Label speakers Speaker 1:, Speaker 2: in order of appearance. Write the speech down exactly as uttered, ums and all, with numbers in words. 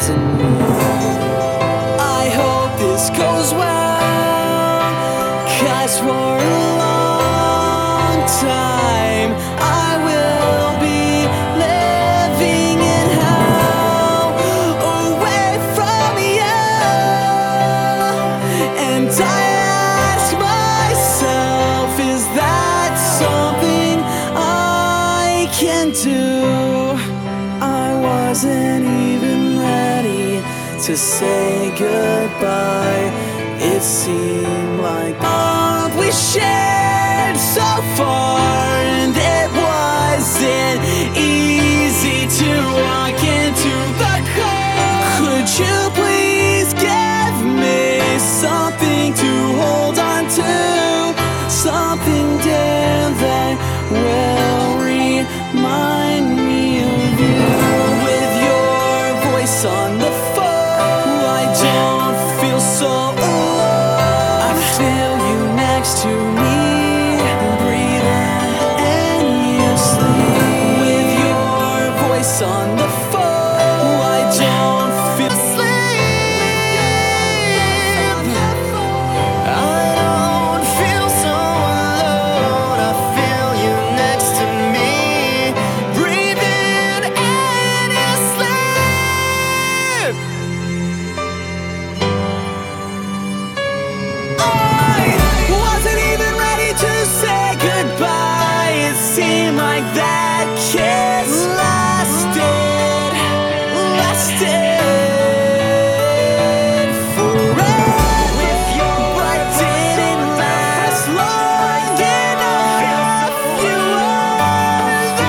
Speaker 1: to me. I hope this goes well, 'cause for a long time I will be living in hell, away from you. And I ask myself, is that something I can do? I wasn't even ready to say goodbye. It seemed like all we shared so far, and it wasn't easy to walk into the cold. Could you please give me something to hold on to, something dear that will remind me of you? With your voice on the phone, I don't feel so alone. I feel you next to me.